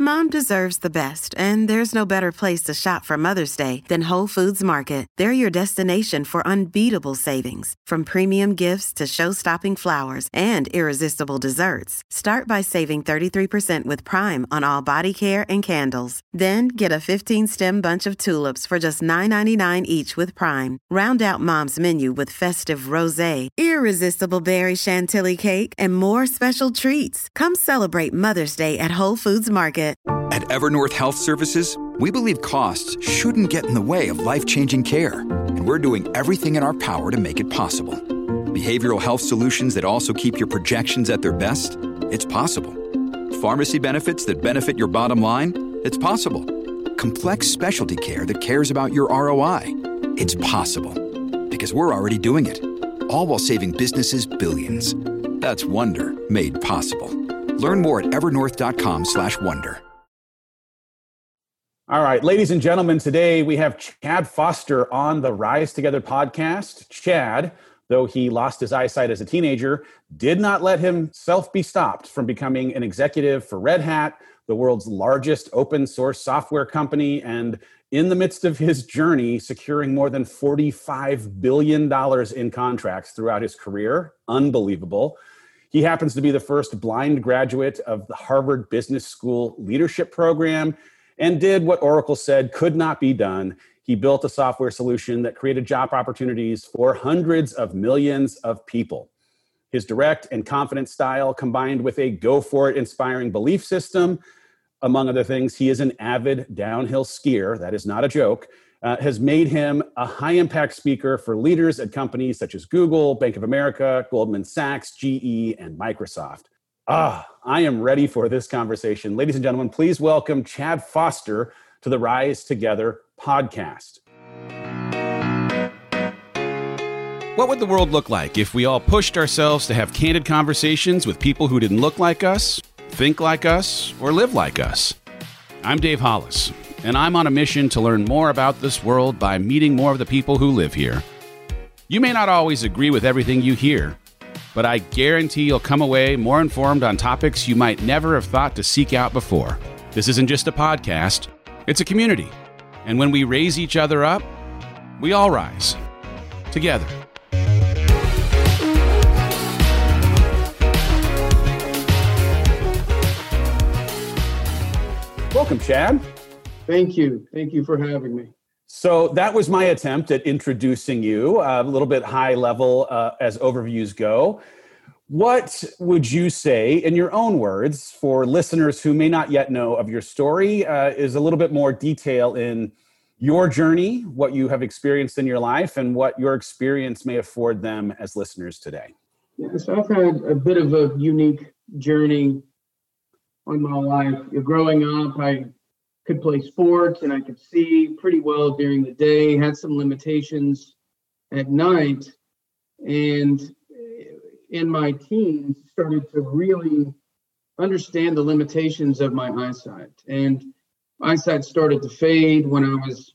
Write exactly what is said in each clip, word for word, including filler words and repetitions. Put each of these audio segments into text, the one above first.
Mom deserves the best, and there's no better place to shop for Mother's Day than Whole Foods Market. They're your destination for unbeatable savings, from premium gifts to show-stopping flowers and irresistible desserts. Start by saving thirty-three percent with Prime on all body care and candles. Then get a fifteen-stem bunch of tulips for just nine ninety-nine each with Prime. Round out Mom's menu with festive rosé, irresistible berry chantilly cake, and more special treats. Come celebrate Mother's Day at Whole Foods Market. At Evernorth Health Services, we believe costs shouldn't get in the way of life-changing care, and we're doing everything in our power to make it possible. Behavioral health solutions that also keep your projections at their best? It's possible. Pharmacy benefits that benefit your bottom line? It's possible. Complex specialty care that cares about your R O I? It's possible. Because we're already doing it. All while saving businesses billions. That's Wonder made possible. Learn more at evernorth.com slash wonder. All right, ladies and gentlemen, today we have Chad Foster on the Rise Together podcast. Chad, though he lost his eyesight as a teenager, did not let himself be stopped from becoming an executive for Red Hat, the world's largest open source software company, and in the midst of his journey, securing more than forty-five billion dollars in contracts throughout his career. Unbelievable. He happens to be the first blind graduate of the Harvard Business School Leadership Program and did what Oracle said could not be done. He built a software solution that created job opportunities for hundreds of millions of people. His direct and confident style, combined with a go-for-it inspiring belief system, among other things, he is an avid downhill skier, that is not a joke, uh, has made him a high-impact speaker for leaders at companies such as Google, Bank of America, Goldman Sachs, G E, and Microsoft. Ah, I am ready for this conversation. Ladies and gentlemen, please welcome Chad Foster to the Rise Together podcast. What would the world look like if we all pushed ourselves to have candid conversations with people who didn't look like us, think like us, or live like us? I'm Dave Hollis, and I'm on a mission to learn more about this world by meeting more of the people who live here. You may not always agree with everything you hear, but I guarantee you'll come away more informed on topics you might never have thought to seek out before. This isn't just a podcast, it's a community. And when we raise each other up, we all rise together. Welcome, Chad. Thank you. Thank you for having me. So that was my attempt at introducing you, uh, a little bit high level uh, as overviews go. What would you say, in your own words, for listeners who may not yet know of your story, uh, is a little bit more detail in your journey, what you have experienced in your life, and what your experience may afford them as listeners today? Yes, I've had a bit of a unique journey on my life. Growing up, I could play sports and I could see pretty well during the day, had some limitations at night, and in my teens started to really understand the limitations of my eyesight. And eyesight started to fade when I was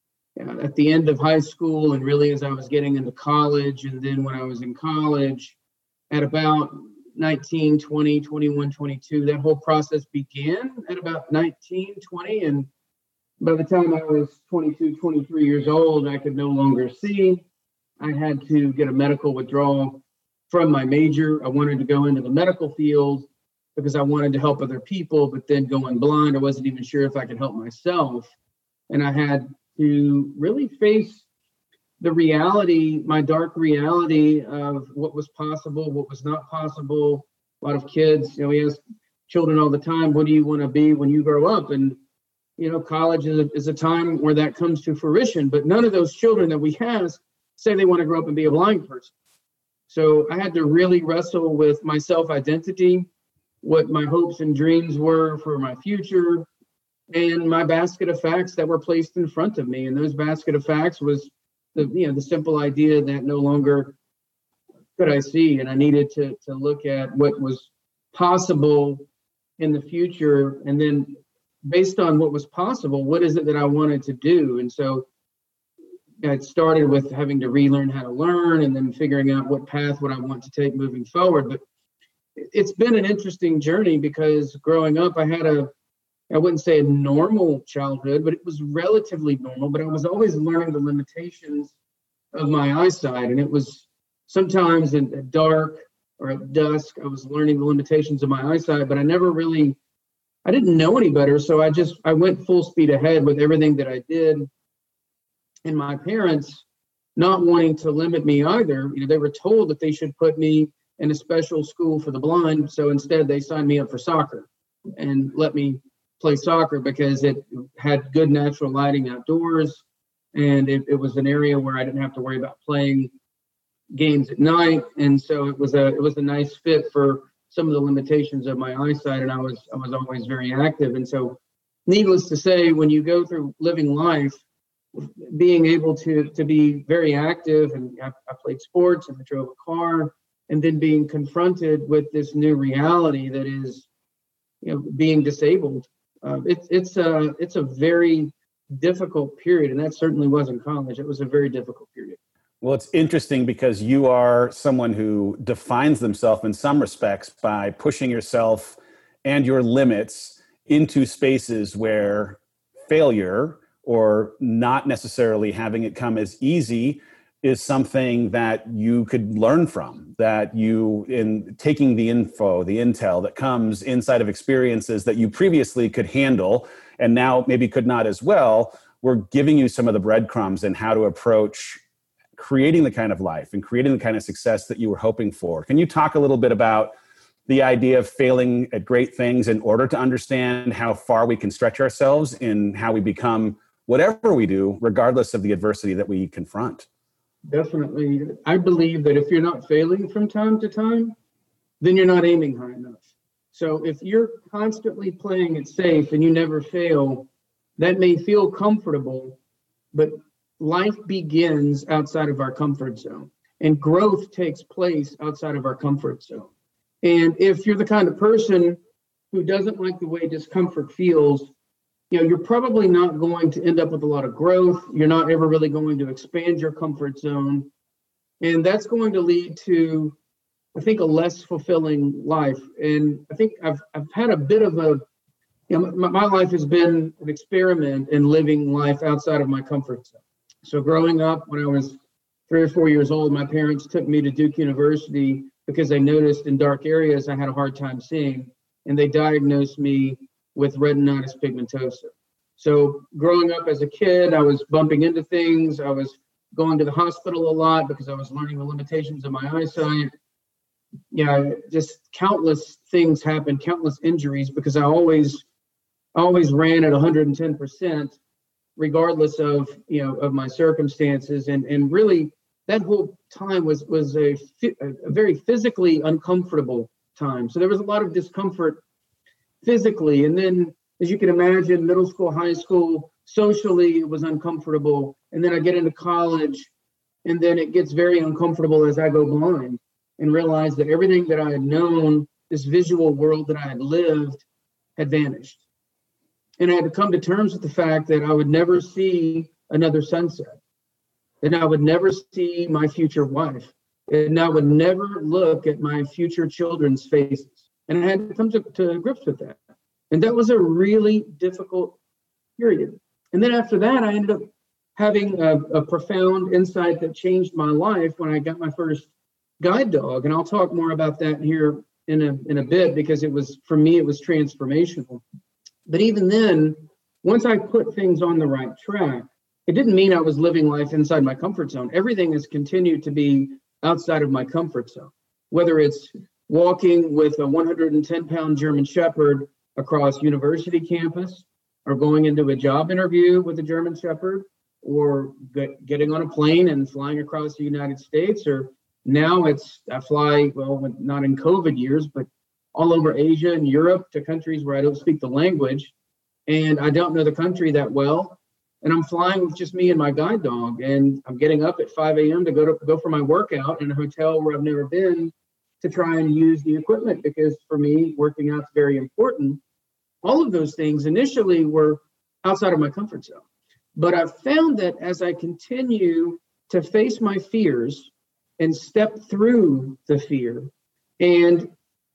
at the end of high school and really as I was getting into college. And then when I was in college at about nineteen, twenty, twenty-one, twenty-two, that whole process began at about nineteen, twenty. And by the time I was twenty-two, twenty-three years old, I could no longer see. I had to get a medical withdrawal from my major. I wanted to go into the medical field because I wanted to help other people, but then going blind, I wasn't even sure if I could help myself. And I had to really face the reality, my dark reality of what was possible, what was not possible. A lot of kids, you know, we ask children all the time, what do you want to be when you grow up? And, you know, college is a, is a time where that comes to fruition, but none of those children that we have say they want to grow up and be a blind person. So I had to really wrestle with my self-identity, what my hopes and dreams were for my future, and my basket of facts that were placed in front of me. And those basket of facts was the, you know, the simple idea that no longer could I see, and I needed to to look at what was possible in the future, and then based on what was possible, what is it that I wanted to do? And so it started with having to relearn how to learn, and then figuring out what path would I want to take moving forward. But it's been an interesting journey because growing up, I had a I wouldn't say a normal childhood, but it was relatively normal. But I was always learning the limitations of my eyesight. And it was sometimes in the dark or at dusk, I was learning the limitations of my eyesight, but I never really, I didn't know any better. So I just, I went full speed ahead with everything that I did. And my parents, not wanting to limit me either, you know, they were told that they should put me in a special school for the blind. So instead they signed me up for soccer and let me play soccer because it had good natural lighting outdoors. And it, it was an area where I didn't have to worry about playing games at night. And so it was a, it was a nice fit for some of the limitations of my eyesight. And I was, I was always very active. And so needless to say, when you go through living life, being able to to be very active, and I, I played sports and I drove a car, and then being confronted with this new reality that is, you know, being disabled. Uh, it's it's a it's a very difficult period, and that certainly wasn't college. It was a very difficult period. Well, it's interesting because you are someone who defines themselves in some respects by pushing yourself and your limits into spaces where failure or not necessarily having it come as easy is something that you could learn from, that you, in taking the info, the intel that comes inside of experiences that you previously could handle and now maybe could not as well, we're giving you some of the breadcrumbs in how to approach creating the kind of life and creating the kind of success that you were hoping for. Can you talk a little bit about the idea of failing at great things in order to understand how far we can stretch ourselves in how we become whatever we do, regardless of the adversity that we confront? Definitely. I believe that if you're not failing from time to time, then you're not aiming high enough. So if you're constantly playing it safe and you never fail, that may feel comfortable, but life begins outside of our comfort zone, and growth takes place outside of our comfort zone. And if you're the kind of person who doesn't like the way discomfort feels, you know, you're probably not going to end up with a lot of growth. You're not ever really going to expand your comfort zone. And that's going to lead to, I think, a less fulfilling life. And I think I've I've had a bit of a, you know, my, my life has been an experiment in living life outside of my comfort zone. So growing up, when I was three or four years old, my parents took me to Duke University because they noticed in dark areas I had a hard time seeing, and they diagnosed me with retinitis pigmentosa. So growing up as a kid, I was bumping into things. I was going to the hospital a lot because I was learning the limitations of my eyesight. Yeah, just countless things happened, countless injuries, because I always, always ran at one hundred ten percent, regardless of, you know, of my circumstances. And and really, that whole time was was a, a very physically uncomfortable time. So there was a lot of discomfort physically. And then, as you can imagine, middle school, high school, socially, it was uncomfortable. And then I get into college, and then it gets very uncomfortable as I go blind and realize that everything that I had known, this visual world that I had lived, had vanished. And I had to come to terms with the fact that I would never see another sunset, that I would never see my future wife, and I would never look at my future children's faces. And I had to come to, to grips with that. And that was a really difficult period. And then after that, I ended up having a, a profound insight that changed my life when I got my first guide dog. And I'll talk more about that here in a, in a bit, because it was, for me, it was transformational. But even then, once I put things on the right track, it didn't mean I was living life inside my comfort zone. Everything has continued to be outside of my comfort zone, whether it's walking with a one hundred ten pound German Shepherd across university campus, or going into a job interview with a German Shepherd, or get, getting on a plane and flying across the United States. Or now it's, I fly, well, not in COVID years, but all over Asia and Europe to countries where I don't speak the language, and I don't know the country that well. And I'm flying with just me and my guide dog, and I'm getting up at five a.m. to go to go for my workout in a hotel where I've never been, to try and use the equipment, because for me, working out is very important. All of those things initially were outside of my comfort zone. But I've found that as I continue to face my fears and step through the fear and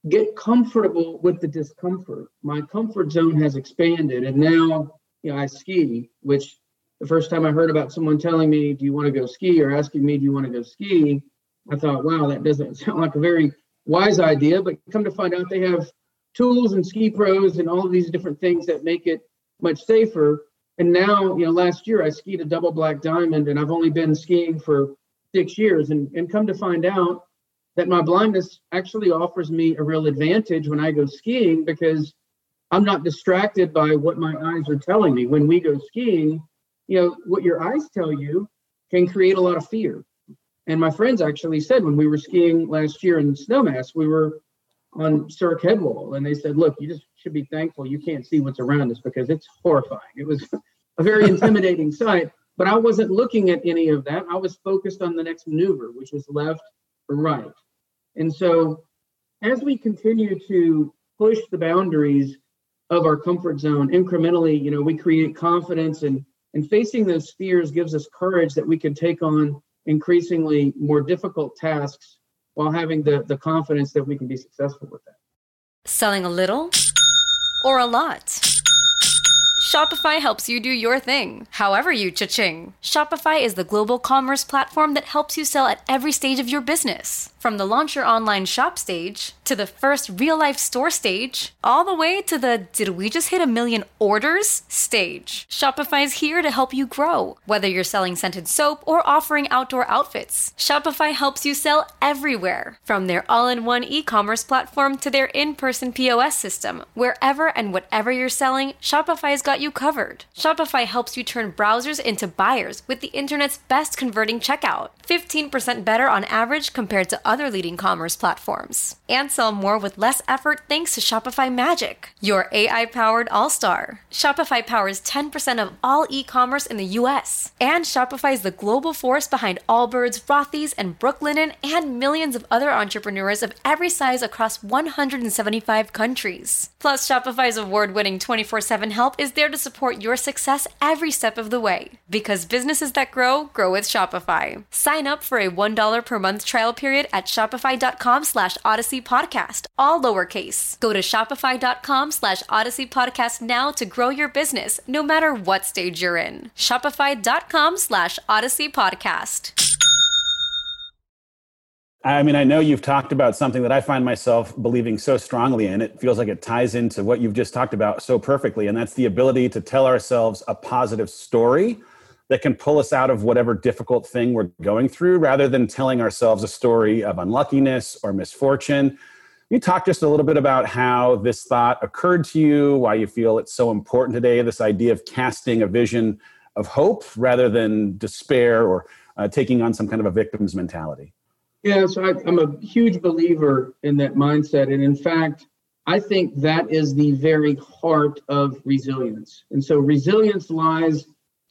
get comfortable with the discomfort. My comfort zone has expanded, and now, you know, I ski, which the first time I heard about someone telling me, do you want to go ski, or asking me, do you want to go ski? I thought, wow, that doesn't sound like a very wise idea, but come to find out they have tools and ski pros and all of these different things that make it much safer. And now, you know, last year I skied a double black diamond, and I've only been skiing for six years. And, and come to find out that my blindness actually offers me a real advantage when I go skiing, because I'm not distracted by what my eyes are telling me. When we go skiing, you know, what your eyes tell you can create a lot of fear. And my friends actually said when we were skiing last year in Snowmass, we were on Cirque Headwall, and they said, look, you just should be thankful you can't see what's around us, because it's horrifying. It was a very intimidating sight, but I wasn't looking at any of that. I was focused on the next maneuver, which was left or right. And so as we continue to push the boundaries of our comfort zone incrementally, you know, we create confidence, and, and facing those fears gives us courage that we can take on increasingly more difficult tasks while having the, the confidence that we can be successful with that. Selling a little or a lot? Shopify helps you do your thing, however you cha-ching. Shopify is the global commerce platform that helps you sell at every stage of your business. From the launch your online shop stage, to the first real-life store stage, all the way to the did we just hit a million orders stage. Shopify is here to help you grow. Whether you're selling scented soap or offering outdoor outfits, Shopify helps you sell everywhere. From their all-in-one e-commerce platform to their in-person P O S system, wherever and whatever you're selling, Shopify's got you covered. Shopify helps you turn browsers into buyers with the internet's best converting checkout, fifteen percent better on average compared to other leading commerce platforms. And sell more with less effort thanks to Shopify Magic, your A I-powered all-star. Shopify powers ten percent of all e-commerce in the U S. And Shopify is the global force behind Allbirds, Rothy's, and Brooklinen, and millions of other entrepreneurs of every size across one hundred seventy-five countries. Plus, Shopify's award-winning twenty-four seven help is there to support your success every step of the way. Because businesses that grow, grow with Shopify. Sign up for a one dollar per month trial period at shopify.com slash Odyssey Podcast, all lowercase. Go to shopify.com slash Odyssey Podcast now to grow your business, no matter what stage you're in. Shopify.com slash Odyssey Podcast. I mean, I know you've talked about something that I find myself believing so strongly in. It feels like it ties into what you've just talked about so perfectly, and that's the ability to tell ourselves a positive story that can pull us out of whatever difficult thing we're going through, rather than telling ourselves a story of unluckiness or misfortune. You talked just a little bit about how this thought occurred to you, why you feel it's so important today, this idea of casting a vision of hope rather than despair or uh, taking on some kind of a victim's mentality. Yeah, so I, I'm a huge believer in that mindset. And in fact, I think that is the very heart of resilience. And so resilience lies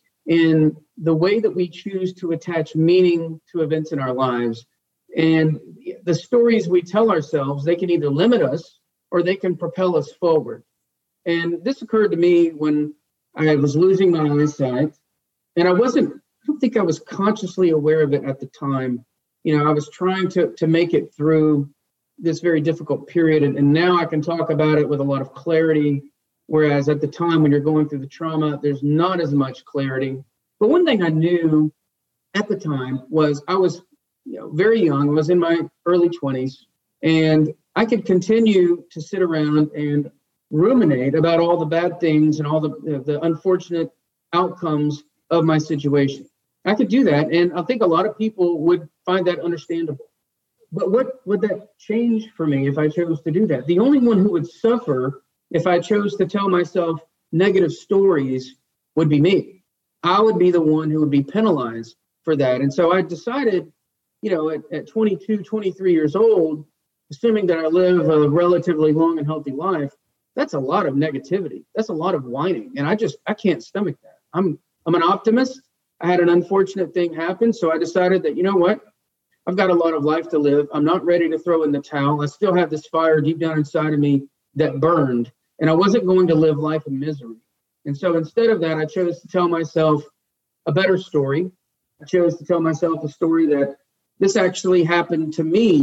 in the way that we choose to attach meaning to events in our lives. And the stories we tell ourselves, they can either limit us or they can propel us forward. And this occurred to me when I was losing my eyesight. And I wasn't, I don't think I was consciously aware of it at the time. You know, I was trying to, to make it through this very difficult period. And, and now I can talk about it with a lot of clarity. Whereas at the time when you're going through the trauma, there's not as much clarity. But one thing I knew at the time was I was, you know, very young. I was in my early twenties, and I could continue to sit around and ruminate about all the bad things and all the, the unfortunate outcomes of my situation. I could do that, and I think a lot of people would find that understandable. But what would that change for me if I chose to do that? The only one who would suffer if I chose to tell myself negative stories would be me. I would be the one who would be penalized for that. And so I decided, you know, at, at twenty-two, twenty-three years old, assuming that I live a relatively long and healthy life, that's a lot of negativity. That's a lot of whining. And I just, I can't stomach that. I'm, I'm an optimist. I had an unfortunate thing happen. So I decided that, you know what, I've got a lot of life to live. I'm not ready to throw in the towel. I still have this fire deep down inside of me that burned, and I wasn't going to live life in misery. And so instead of that, I chose to tell myself a better story. I chose to tell myself a story that this actually happened to me,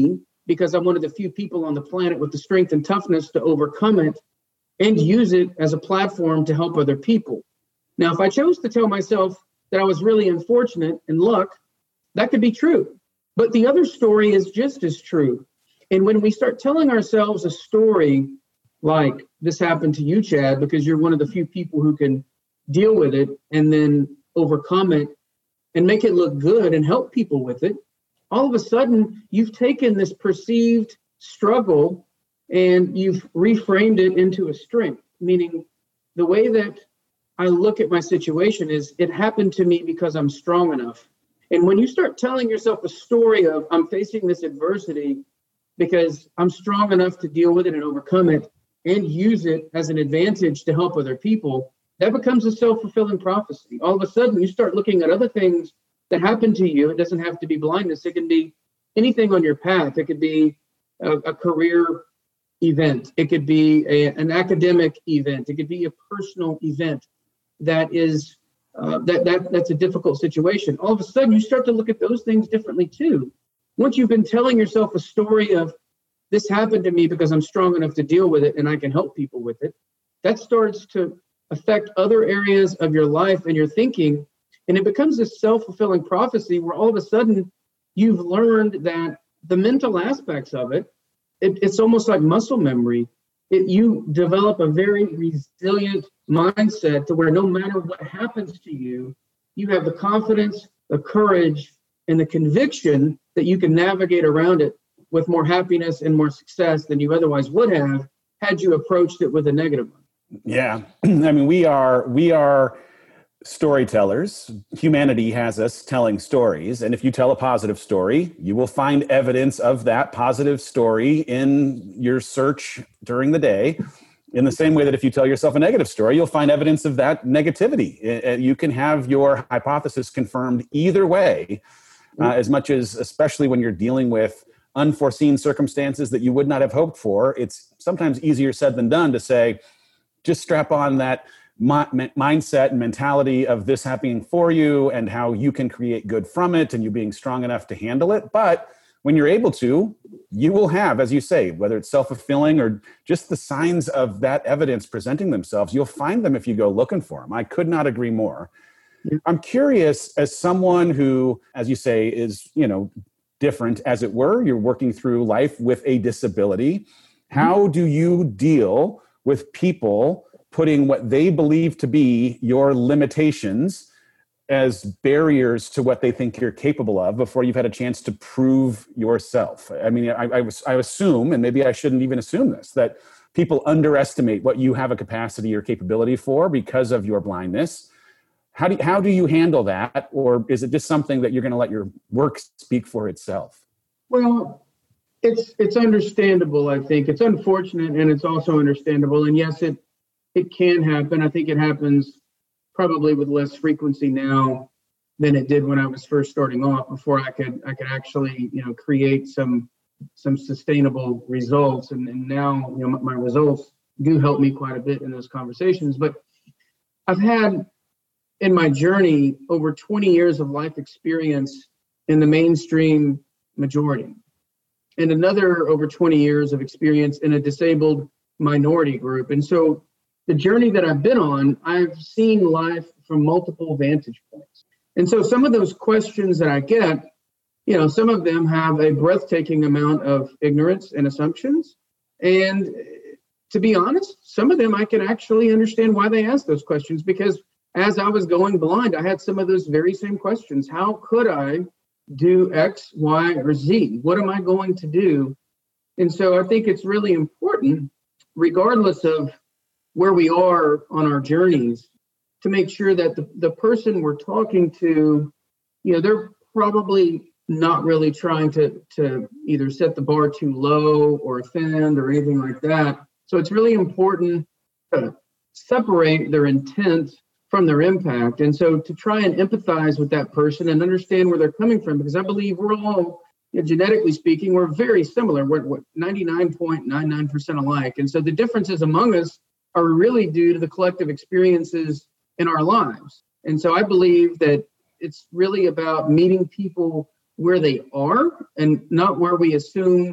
because I'm one of the few people on the planet with the strength and toughness to overcome it and use it as a platform to help other people. Now, if I chose to tell myself that I was really unfortunate and luck, that could be true. But the other story is just as true. And when we start telling ourselves a story like this happened to you, Chad, because you're one of the few people who can deal with it and then overcome it and make it look good and help people with it, all of a sudden you've taken this perceived struggle and you've reframed it into a strength, meaning the way that I look at my situation is it happened to me because I'm strong enough. And when you start telling yourself a story of I'm facing this adversity because I'm strong enough to deal with it and overcome it and use it as an advantage to help other people, that becomes a self-fulfilling prophecy. All of a sudden, you start looking at other things that happen to you. It doesn't have to be blindness. It can be anything on your path. It could be a, a career event. It could be a, an academic event. It could be a personal event that is uh, that that that's a difficult situation. All of a sudden, you start to look at those things differently too. Once you've been telling yourself a story of this happened to me because I'm strong enough to deal with it and I can help people with it, that starts to affect other areas of your life and your thinking. And it becomes this self-fulfilling prophecy where all of a sudden you've learned that the mental aspects of it, it it's almost like muscle memory. It, you develop a very resilient mindset to where no matter what happens to you, you have the confidence, the courage, and the conviction that you can navigate around it with more happiness and more success than you otherwise would have had you approached it with a negative one. Yeah. I mean, we are, we are storytellers. Humanity has us telling stories. And if you tell a positive story, you will find evidence of that positive story in your search during the day. In the same way that if you tell yourself a negative story, you'll find evidence of that negativity. You can have your hypothesis confirmed either way, uh, as much as, especially when you're dealing with unforeseen circumstances that you would not have hoped for. It's sometimes easier said than done to say, just strap on that mi- mindset and mentality of this happening for you and how you can create good from it and you being strong enough to handle it. But when you're able to, you will have, as you say, whether it's self-fulfilling or just the signs of that evidence presenting themselves, you'll find them if you go looking for them. I could not agree more. Yeah. I'm curious, as someone who, as you say, is, you know, different, as it were, you're working through life with a disability. How do you deal with people putting what they believe to be your limitations as barriers to what they think you're capable of before you've had a chance to prove yourself? I mean, I, I, was, I assume, and maybe I shouldn't even assume this, that people underestimate what you have a capacity or capability for because of your blindness. How do, how do you handle that? Or is it just something that you're going to let your work speak for itself? Well, it's it's understandable, I think. It's unfortunate, and it's also understandable. And yes, it it can happen. I think it happens probably with less frequency now than it did when I was first starting off, before I could I could actually, you know, create some some sustainable results. And, and now, you know, my, my results do help me quite a bit in those conversations. But I've had in my journey over twenty years of life experience in the mainstream majority, and another over twenty years of experience in a disabled minority group. And so the journey that I've been on, I've seen life from multiple vantage points. And so some of those questions that I get, you know, some of them have a breathtaking amount of ignorance and assumptions. And to be honest, some of them I can actually understand why they ask those questions, because as I was going blind, I had some of those very same questions. How could I do X, Y, or Z? What am I going to do? And so I think it's really important, regardless of where we are on our journeys, to make sure that the, the person we're talking to, you know, they're probably not really trying to, to either set the bar too low or offend or anything like that. So it's really important to separate their intent from their impact. And so to try and empathize with that person and understand where they're coming from, because I believe we're all, you know, genetically speaking, we're very similar. We're, we're ninety-nine point nine nine percent alike. And so the differences among us are really due to the collective experiences in our lives. And so I believe that it's really about meeting people where they are and not where we assume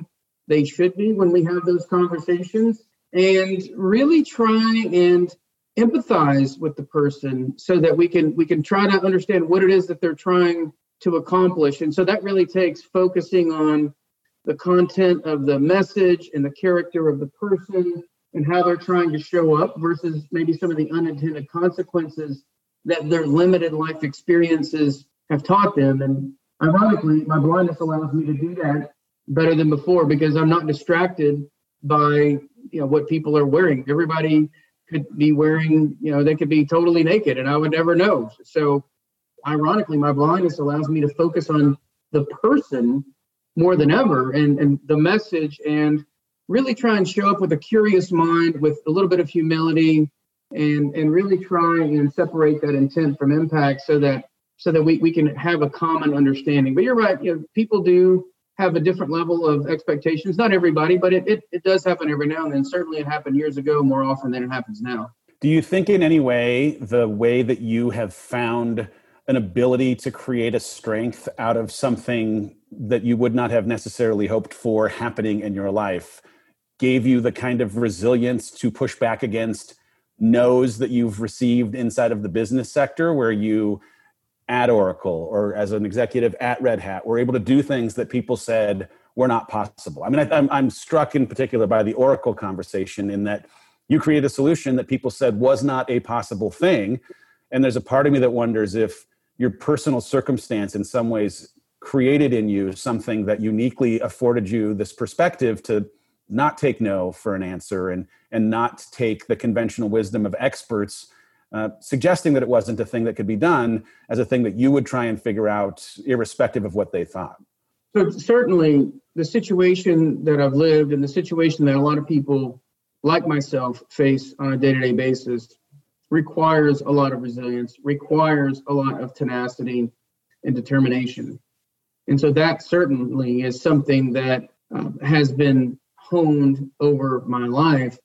they should be when we have those conversations, and really try and empathize with the person so that we can we can try to understand what it is that they're trying to accomplish. And so that really takes focusing on the content of the message and the character of the person and how they're trying to show up versus maybe some of the unintended consequences that their limited life experiences have taught them. And ironically, my blindness allows me to do that better than before because I'm not distracted by, you know, what people are wearing. Everybody could be wearing, you know, they could be totally naked and I would never know. So ironically, my blindness allows me to focus on the person more than ever and, and the message, and really try and show up with a curious mind, with a little bit of humility, and, and really try and separate that intent from impact so that so that we, we can have a common understanding. But you're right, you know, people do have a different level of expectations. Not everybody, but it, it, it does happen every now and then. Certainly it happened years ago more often than it happens now. Do you think in any way the way that you have found an ability to create a strength out of something that you would not have necessarily hoped for happening in your life gave you the kind of resilience to push back against no's that you've received inside of the business sector, where you at Oracle or as an executive at Red Hat were able to do things that people said were not possible? I mean, I, I'm, I'm struck in particular by the Oracle conversation in that you created a solution that people said was not a possible thing. And there's a part of me that wonders if your personal circumstance in some ways created in you something that uniquely afforded you this perspective to not take no for an answer and, and not take the conventional wisdom of experts uh, suggesting that it wasn't a thing that could be done as a thing that you would try and figure out irrespective of what they thought. So certainly the situation that I've lived and the situation that a lot of people like myself face on a day-to-day basis requires a lot of resilience, requires a lot of tenacity and determination. And so that certainly is something that uh, has been honed over my life.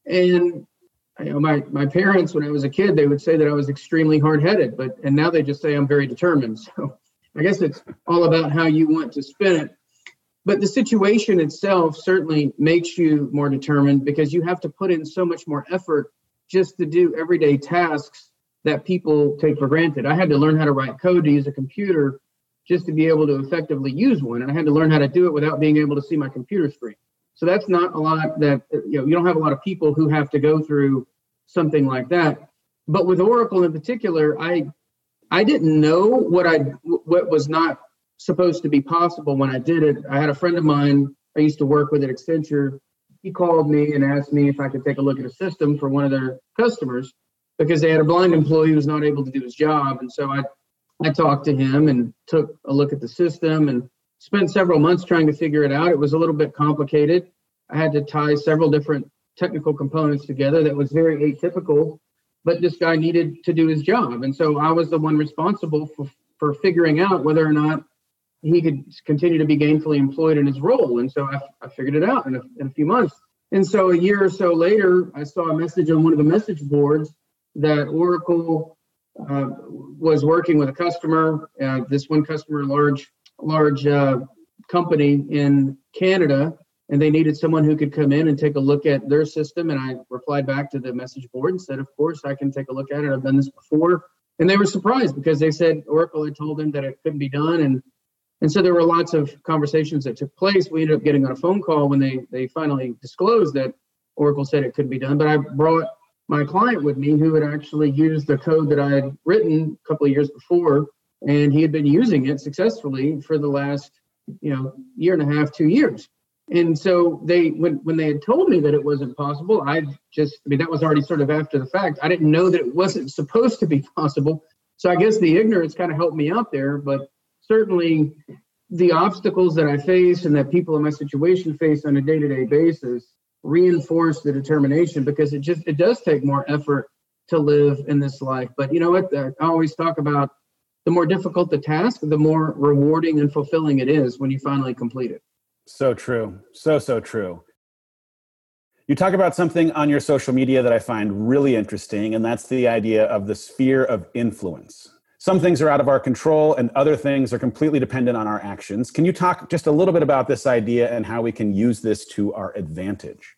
And you know, my, my parents, when I was a kid, they would say that I was extremely hard-headed, but and now they just say I'm very determined. So I guess it's all about how you want to spin it. But the situation itself certainly makes you more determined because you have to put in so much more effort just to do everyday tasks that people take for granted. I had to learn how to write code to use a computer just to be able to effectively use one. And I had to learn how to do it without being able to see my computer screen. So that's not a lot that, you know, you don't have a lot of people who have to go through something like that. But with Oracle in particular, I I didn't know what I what was not supposed to be possible when I did it. I had a friend of mine I used to work with at Accenture. He called me and asked me if I could take a look at a system for one of their customers because they had a blind employee who was not able to do his job. And so I, I talked to him and took a look at the system and spent several months trying to figure it out. It was a little bit complicated. I had to tie several different technical components together that was very atypical, but this guy needed to do his job. And so I was the one responsible for, for figuring out whether or not he could continue to be gainfully employed in his role. And so I, I figured it out in a, in a few months. And so a year or so later, I saw a message on one of the message boards that Oracle uh, was working with a customer, uh, this one customer, large, large uh, company in Canada, and they needed someone who could come in and take a look at their system. And I replied back to the message board and said, of course, I can take a look at it. I've done this before. And they were surprised because they said Oracle had told them that it couldn't be done. And And so there were lots of conversations that took place. We ended up getting on a phone call when they, they finally disclosed that Oracle said it couldn't be done. But I brought my client with me who had actually used the code that I had written a couple of years before, and he had been using it successfully for the last, you know, year and a half, two years. And so they, when, when they had told me that it wasn't possible, I just, I mean, that was already sort of after the fact. I didn't know that it wasn't supposed to be possible. So I guess the ignorance kind of helped me out there, but certainly the obstacles that I face and that people in my situation face on a day-to-day basis reinforce the determination because it just, it does take more effort to live in this life. But you know what, I always talk about the more difficult the task, the more rewarding and fulfilling it is when you finally complete it. So true. So, so true. You talk about something on your social media that I find really interesting, and that's the idea of the sphere of influence. some things are out of our control and other things are completely dependent on our actions. Can you talk just a little bit about this idea and how we can use this to our advantage?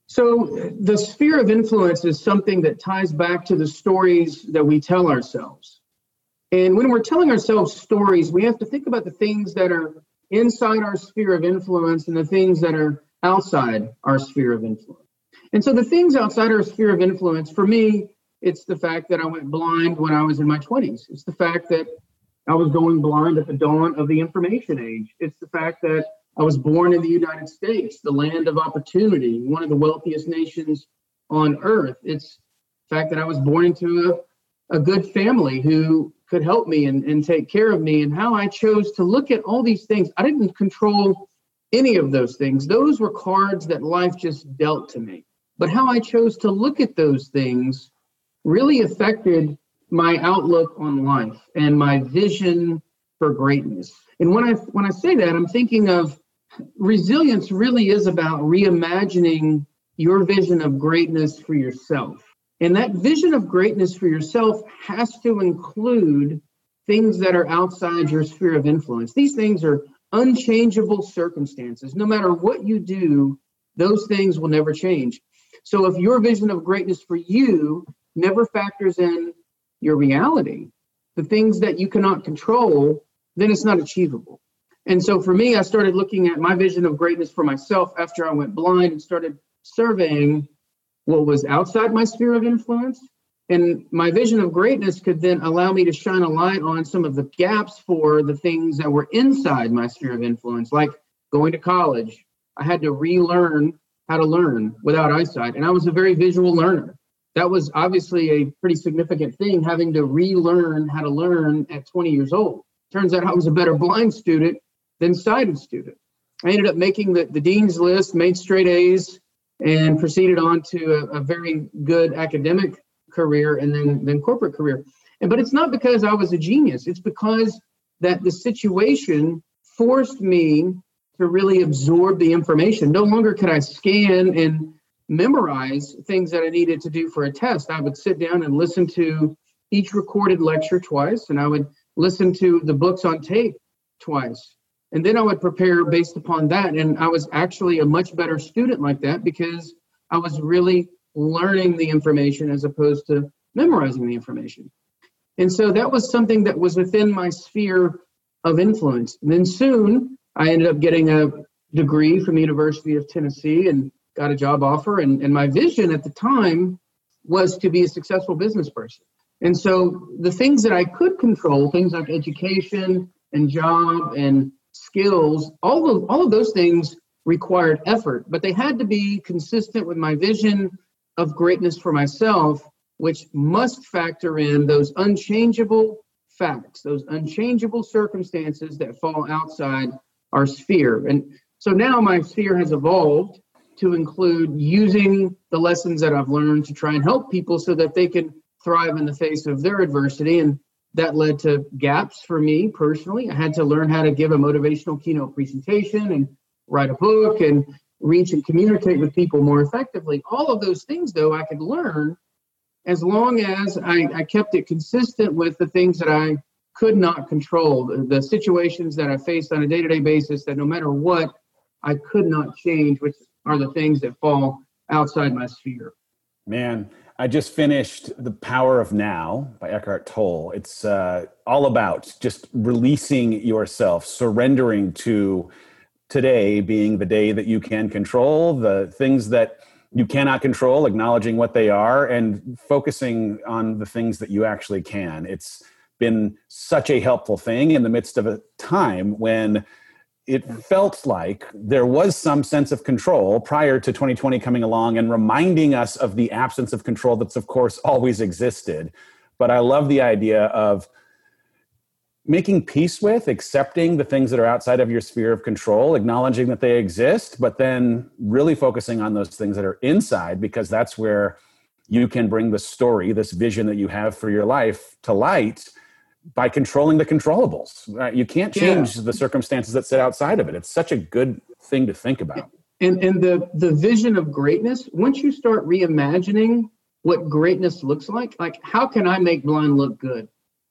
So the sphere of influence is something that ties back to the stories that we tell ourselves. And when we're telling ourselves stories, we have to think about the things that are inside our sphere of influence and the things that are outside our sphere of influence. And so the things outside our sphere of influence, for me, it's the fact that I went blind when I was in my twenties. It's the fact that I was going blind at the dawn of the information age. It's the fact that I was born in the United States, the land of opportunity, one of the wealthiest nations on earth. It's the fact that I was born into a, a good family who could help me and, and take care of me, and how I chose to look at all these things. I didn't control any of those things. Those were cards that life just dealt to me. But how I chose to look at those things really affected my outlook on life and my vision for greatness. And when I when I say that, I'm thinking of resilience really is about reimagining your vision of greatness for yourself. And that vision of greatness for yourself has to include things that are outside your sphere of influence. These things are unchangeable circumstances. No matter what you do, those things will never change. So if your vision of greatness for you never factors in your reality, the things that you cannot control, then it's not achievable. And so for me, I started looking at my vision of greatness for myself after I went blind and started surveying what was outside my sphere of influence. And my vision of greatness could then allow me to shine a light on some of the gaps for the things that were inside my sphere of influence, like going to college. I had to relearn how to learn without eyesight. And I was a very visual learner. That was obviously a pretty significant thing, having to relearn how to learn at twenty years old. Turns out I was a better blind student than sighted student. I ended up making the, the dean's list, made straight A's, and proceeded on to a, a very good academic career and then, then corporate career. And but it's not because I was a genius. It's because that the situation forced me to really absorb the information. No longer could I scan and memorize things that I needed to do for a test. I would sit down and listen to each recorded lecture twice, and I would listen to the books on tape twice. And then I would prepare based upon that. And I was actually a much better student like that because I was really learning the information as opposed to memorizing the information. And so that was something that was within my sphere of influence. And then soon I ended up getting a degree from the University of Tennessee and got a job offer. And, and my vision at the time was to be a successful business person. And so the things that I could control, things like education and job and skills, all of, all of those things required effort, but they had to be consistent with my vision of greatness for myself, which must factor in those unchangeable facts, those unchangeable circumstances that fall outside our sphere. And so now my sphere has evolved to include using the lessons that I've learned to try and help people so that they can thrive in the face of their adversity. And that led to gaps for me personally. I had to learn how to give a motivational keynote presentation and write a book and reach and communicate with people more effectively. All of those things, though, I could learn as long as I, I kept it consistent with the things that I could not control, the, the situations that I faced on a day-to-day basis that no matter what, I could not change, which are the things that fall outside my sphere. Man, I just finished The Power of Now by Eckhart Tolle. It's uh, all about just releasing yourself, surrendering to today being the day that you can control, the things that you cannot control, acknowledging what they are, and focusing on the things that you actually can. It's been such a helpful thing in the midst of a time when it felt like there was some sense of control prior to twenty twenty coming along and reminding us of the absence of control that's, of course, always existed. But I love the idea of making peace with, accepting the things that are outside of your sphere of control, acknowledging that they exist, but then really focusing on those things that are inside, because that's where you can bring the story, this vision that you have for your life, to light by controlling the controllables. Right? You can't change yeah. the circumstances that sit outside of it. It's such a good thing to think about. And and the, the vision of greatness, once you start reimagining what greatness looks like, like how can I make blind look good?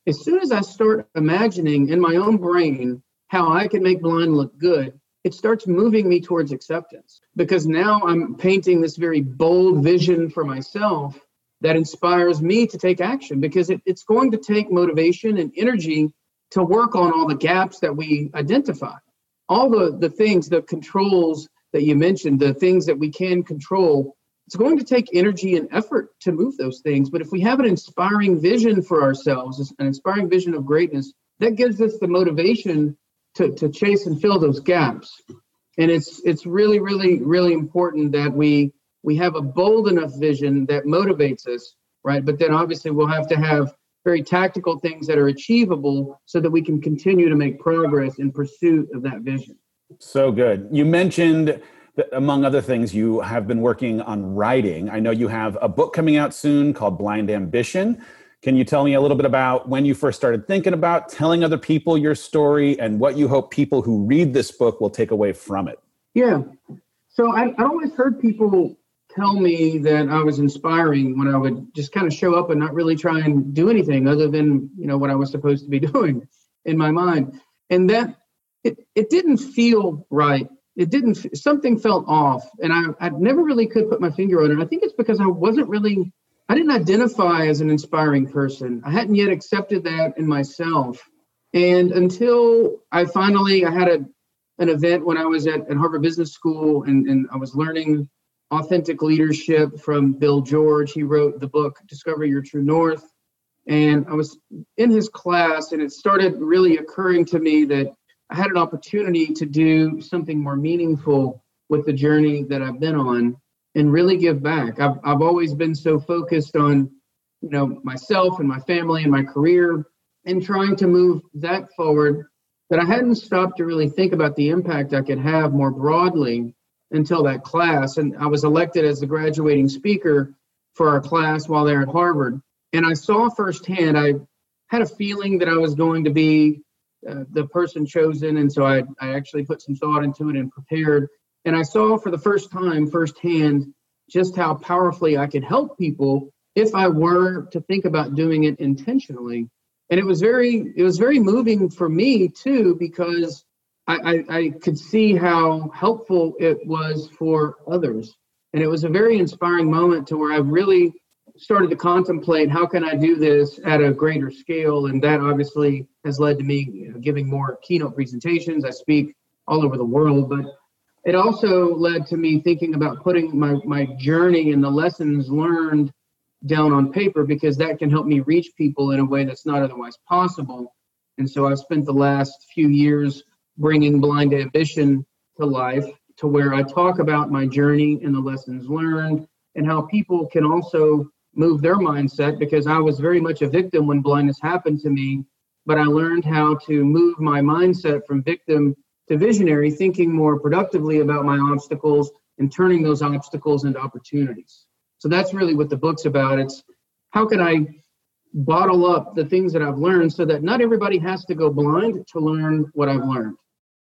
as soon as I start imagining in my own brain how I can make blind look good, it starts moving me towards acceptance, because now I'm painting this very bold vision for myself that inspires me to take action, because it, it's going to take motivation and energy to work on all the gaps that we identify. All the, the things, the controls that you mentioned, the things that we can control, it's going to take energy and effort to move those things. But if we have an inspiring vision for ourselves, an inspiring vision of greatness, that gives us the motivation to, to chase and fill those gaps. And it's it's really, really, really important that we we have a bold enough vision that motivates us, right? But then obviously we'll have to have very tactical things that are achievable so that we can continue to make progress in pursuit of that vision. So good. You mentioned that, among other things, you have been working on writing. I know you have a book coming out soon called Blind Ambition. Can you tell me a little bit about when you first started thinking about telling other people your story and what you hope people who read this book will take away from it? Yeah. So I, I always heard people tell me that I was inspiring when I would just kind of show up and not really try and do anything other than, you know, what I was supposed to be doing in my mind. And that it, it didn't feel right. It didn't, something felt off. And I, I never really could put my finger on it. I think it's because I wasn't really, I didn't identify as an inspiring person. I hadn't yet accepted that in myself. And until I finally, I had a, an event when I was at, at Harvard Business School, and, and I was learning authentic leadership from Bill George. He wrote the book, Discover Your True North. And I was in his class, and it started really occurring to me that I had an opportunity to do something more meaningful with the journey that I've been on and really give back. I've I've always been so focused on, you know, myself and my family and my career and trying to move that forward that I hadn't stopped to really think about the impact I could have more broadly until that class. And I was elected as the graduating speaker for our class while there at Harvard. And I saw firsthand, I had a feeling that I was going to be uh, the person chosen. And so I, I actually put some thought into it and prepared. And I saw for the first time firsthand just how powerfully I could help people if I were to think about doing it intentionally. And it was very, it was very moving for me too, because I, I, I could see how helpful it was for others. And it was a very inspiring moment to where I really started to contemplate, how can I do this at a greater scale? And that obviously has led to me, you know, giving more keynote presentations. I speak all over the world, but it also led to me thinking about putting my, my journey and the lessons learned down on paper, because that can help me reach people in a way that's not otherwise possible. And so I've spent the last few years bringing Blind Ambition to life, to where I talk about my journey and the lessons learned and how people can also move their mindset, because I was very much a victim when blindness happened to me, but I learned how to move my mindset from victim to visionary, thinking more productively about my obstacles and turning those obstacles into opportunities. So that's really what the book's about. It's how can I bottle up the things that I've learned so that not everybody has to go blind to learn what I've learned.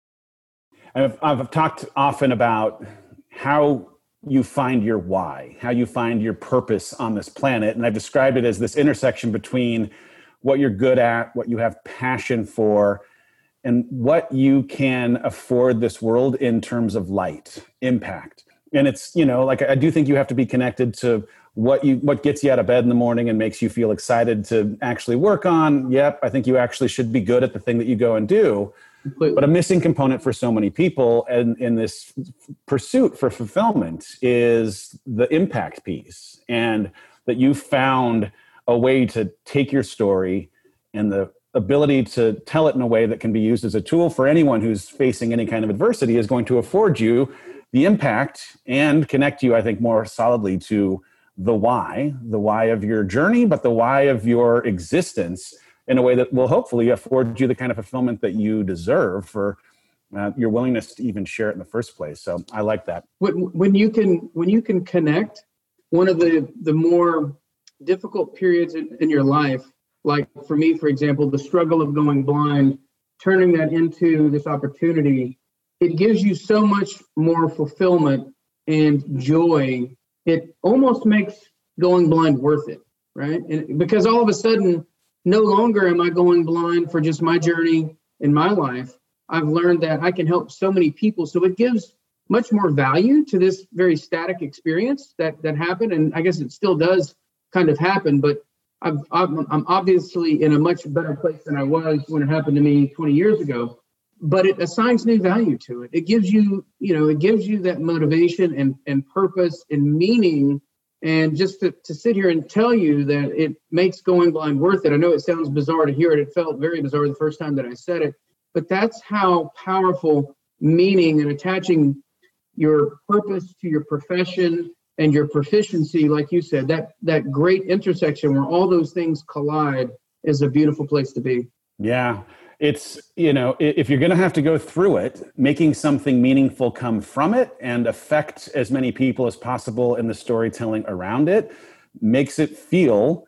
I've, I've talked often about how you find your why, how you find your purpose on this planet. And I've described it as this intersection between what you're good at, what you have passion for, and what you can afford this world in terms of light, impact. And it's, you know, like I do think you have to be connected to what you what gets you out of bed in the morning and makes you feel excited to actually work on. Yep, I think you actually should be good at the thing that you go and do. But a missing component for so many people in, in this pursuit for fulfillment is the impact piece, and that you found a way to take your story and the ability to tell it in a way that can be used as a tool for anyone who's facing any kind of adversity is going to afford you the impact and connect you, I think, more solidly to the why, the why of your journey, but the why of your existence in a way that will hopefully afford you the kind of fulfillment that you deserve for uh, your willingness to even share it in the first place. So I like that. When, when you can, when you can connect one of the, the more difficult periods in, in your life, like for me, for example, the struggle of going blind, turning that into this opportunity, it gives you so much more fulfillment and joy. It almost makes going blind worth it, right? And because all of a sudden, no longer am I going blind for just my journey in my life. I've learned that I can help so many people. So it gives much more value to this very static experience that that happened. And I guess it still does kind of happen, but I've, I'm, I'm obviously in a much better place than I was when it happened to me twenty years ago. But it assigns new value to it. It gives you, you know, it gives you that motivation and, and purpose and meaning. And just to, to sit here and tell you that it makes going blind worth it. I know it sounds bizarre to hear it. It felt very bizarre the first time that I said it, but that's how powerful meaning and attaching your purpose to your profession and your proficiency, like you said, that that great intersection where all those things collide is a beautiful place to be. Yeah. It's, you know, if you're going to have to go through it, making something meaningful come from it and affect as many people as possible in the storytelling around it makes it feel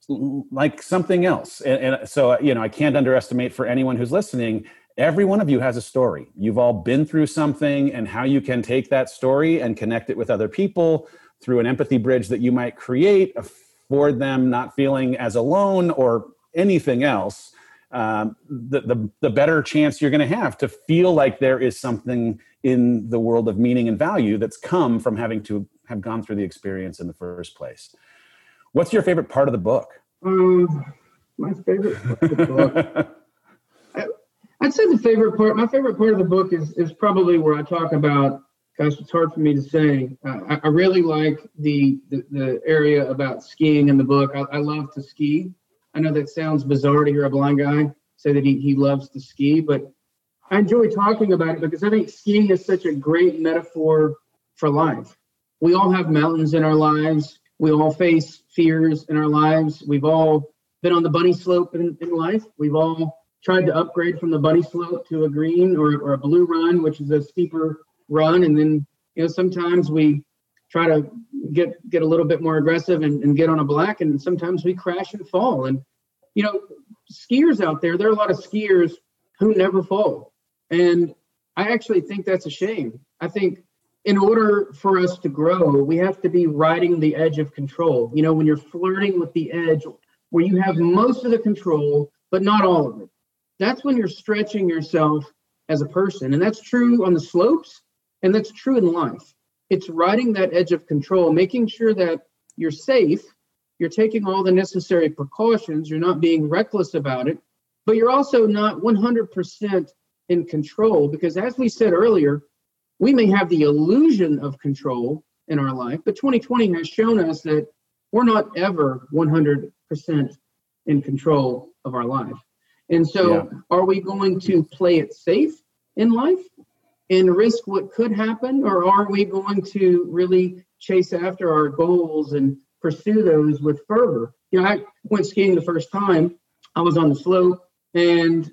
like something else. And, and so, you know, I can't underestimate for anyone who's listening, every one of you has a story. You've all been through something, and how you can take that story and connect it with other people through an empathy bridge that you might create, afford them not feeling as alone or anything else. Um, the, the the better chance you're going to have to feel like there is something in the world of meaning and value that's come from having to have gone through the experience in the first place. What's your favorite part of the book? Um, my favorite part of the book. I, I'd say the favorite part, my favorite part of the book is is probably where I talk about, gosh, it's hard for me to say. Uh, I, I really like the, the, the area about skiing in the book. I, I love to ski. I know that sounds bizarre to hear a blind guy say that he, he loves to ski, but I enjoy talking about it because I think skiing is such a great metaphor for life. We all have mountains in our lives. We all face fears in our lives. We've all been on the bunny slope in, in life. We've all tried to upgrade from the bunny slope to a green or, or a blue run, which is a steeper run. And then, you know, sometimes we try to get get a little bit more aggressive and, and get on a black, and sometimes we crash and fall. And, you know, skiers out there, there are a lot of skiers who never fall. And I actually think that's a shame. I think in order for us to grow, we have to be riding the edge of control. You know, when you're flirting with the edge where you have most of the control, but not all of it, that's when you're stretching yourself as a person. And that's true on the slopes, and that's true in life. It's riding that edge of control, making sure that you're safe, you're taking all the necessary precautions, you're not being reckless about it, but you're also not one hundred percent in control, because as we said earlier, we may have the illusion of control in our life, but twenty twenty has shown us that we're not ever one hundred percent in control of our life. And so yeah. Are we going to play it safe in life and risk what could happen, or are we going to really chase after our goals and pursue those with fervor? You know, I went skiing the first time. I was on the slope, and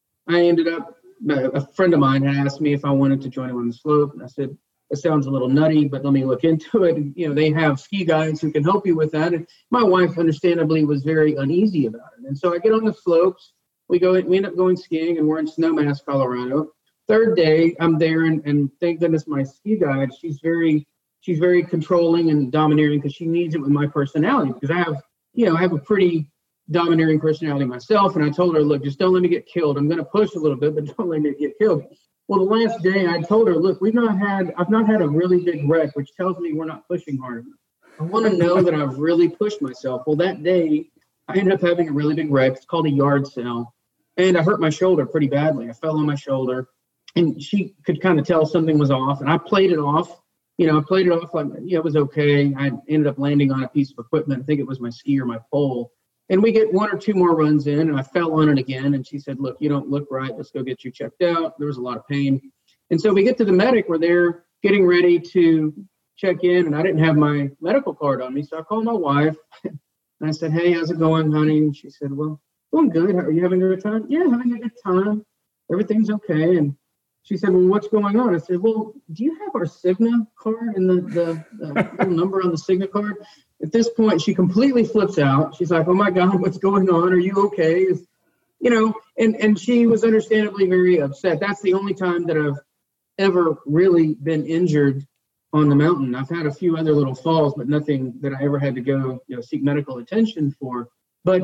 I ended up, a friend of mine had asked me if I wanted to join him on the slope, and I said, it sounds a little nutty, but let me look into it. And, you know, they have ski guides who can help you with that. And my wife, understandably, was very uneasy about it. And so I get on the slopes. We go, we end up going skiing, and we're in Snowmass, Colorado. Third day, I'm there, and, and thank goodness my ski guide, she's very, she's very controlling and domineering, because she needs it with my personality, because I have, you know, I have a pretty domineering personality myself. And I told her, look, just don't let me get killed. I'm going to push a little bit, but don't let me get killed. Well, the last day I told her, look, we've not had, I've not had a really big wreck, which tells me we're not pushing hard enough. I want to know that I've really pushed myself. Well, that day I ended up having a really big wreck. It's called a yard sale. And I hurt my shoulder pretty badly. I fell on my shoulder, and she could kind of tell something was off. And I played it off. You know, I played it off like, yeah, it was okay. I ended up landing on a piece of equipment. I think it was my ski or my pole. And we get one or two more runs in, and I fell on it again. And she said, look, you don't look right. Let's go get you checked out. There was a lot of pain. And so we get to the medic where they're getting ready to check in, and I didn't have my medical card on me. So I called my wife, and I said, hey, how's it going, honey? And she said, well, going good. Are you having a good time? Yeah, having a good time. Everything's okay. And she said, well, what's going on? I said, well, do you have our Cigna card and the, the, the little number on the Cigna card? At this point, she completely flips out. She's like, oh, my God, what's going on? Are you okay? Is, you know, and, and she was understandably very upset. That's the only time that I've ever really been injured on the mountain. I've had a few other little falls, but nothing that I ever had to go, you know, seek medical attention for. But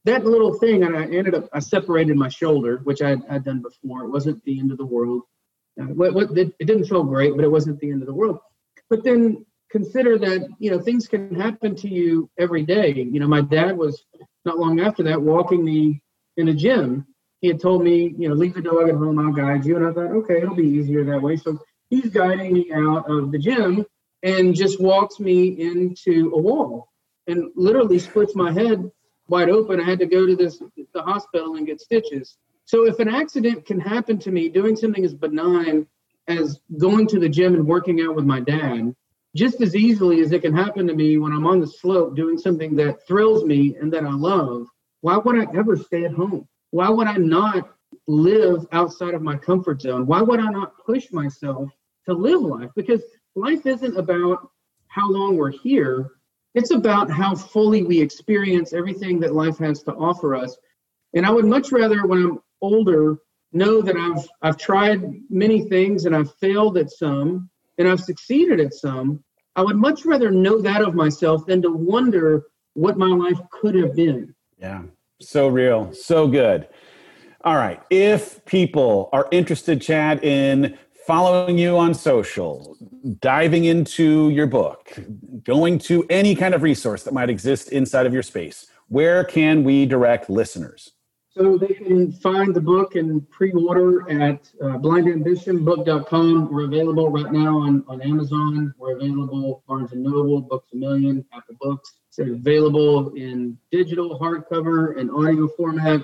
that little thing, and I ended up, I separated my shoulder, which I had done before. It wasn't the end of the world. Uh, what, what, it, it didn't feel great, but it wasn't the end of the world. But then consider that, you know, things can happen to you every day. You know, my dad was not long after that walking me in a gym. He had told me, you know, leave the dog at home, I'll guide you. And I thought, okay, it'll be easier that way. So he's guiding me out of the gym and just walks me into a wall and literally splits my head wide open. I had to go to this the hospital and get stitches. So if an accident can happen to me doing something as benign as going to the gym and working out with my dad, just as easily as it can happen to me when I'm on the slope doing something that thrills me and that I love, why would I ever stay at home? Why would I not live outside of my comfort zone? Why would I not push myself to live life? Because life isn't about how long we're here. It's about how fully we experience everything that life has to offer us. And I would much rather, when I'm older, know that I've I've tried many things and I've failed at some and I've succeeded at some. I would much rather know that of myself than to wonder what my life could have been. Yeah, so real, so good. All right, if people are interested, Chad, in following you on social, diving into your book, going to any kind of resource that might exist inside of your space, where can we direct listeners? So they can find the book and pre-order at uh, blind ambition book dot com. We're available right now on, on Amazon. We're available Barnes and Noble, Books A Million, Apple Books. It's available in digital, hardcover, and audio format.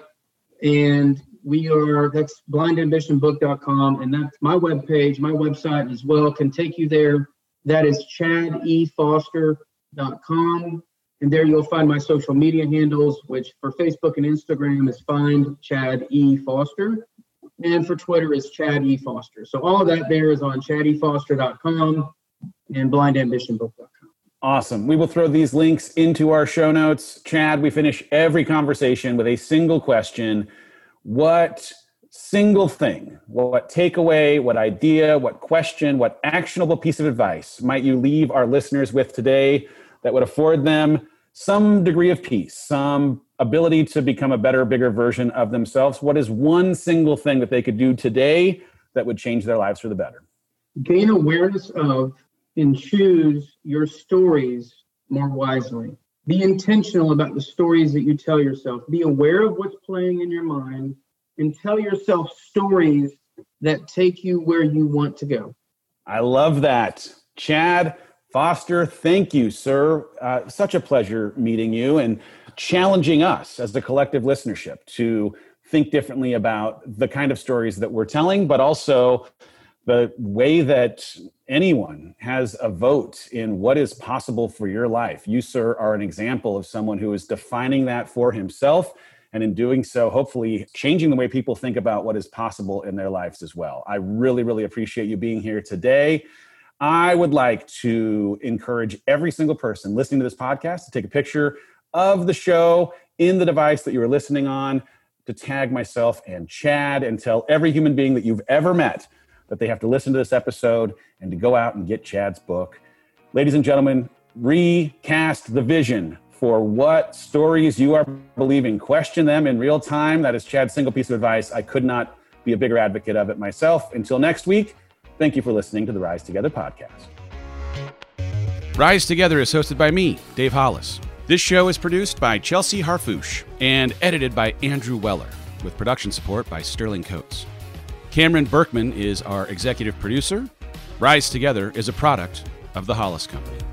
And we are, that's blind ambition book dot com. And that's my webpage, my website as well can take you there. That is chad e foster dot com. And there you'll find my social media handles, which for Facebook and Instagram is Find Chad E. Foster. And for Twitter is Chad E. Foster. So all of that there is on chad e foster dot com and blind ambition book dot com. Awesome. We will throw these links into our show notes. Chad, we finish every conversation with a single question. What single thing, what takeaway, what idea, what question, what actionable piece of advice might you leave our listeners with today that would afford them some degree of peace, some ability to become a better, bigger version of themselves? What is one single thing that they could do today that would change their lives for the better? Gain awareness of and choose your stories more wisely. Be intentional about the stories that you tell yourself. Be aware of what's playing in your mind and tell yourself stories that take you where you want to go. I love that. Chad Foster, thank you, sir. Uh, such a pleasure meeting you and challenging us as the collective listenership to think differently about the kind of stories that we're telling, but also the way that anyone has a vote in what is possible for your life. You, sir, are an example of someone who is defining that for himself, and in doing so, hopefully changing the way people think about what is possible in their lives as well. I really, really appreciate you being here today. I would like to encourage every single person listening to this podcast to take a picture of the show in the device that you are listening on, to tag myself and Chad, and tell every human being that you've ever met that they have to listen to this episode and to go out and get Chad's book. Ladies and gentlemen, recast the vision for what stories you are believing. Question them in real time. That is Chad's single piece of advice. I could not be a bigger advocate of it myself. Until next week, thank you for listening to the Rise Together podcast. Rise Together is hosted by me, Dave Hollis. This show is produced by Chelsea Harfouche and edited by Andrew Weller, with production support by Sterling Coates. Cameron Berkman is our executive producer. Rise Together is a product of the Hollis Company.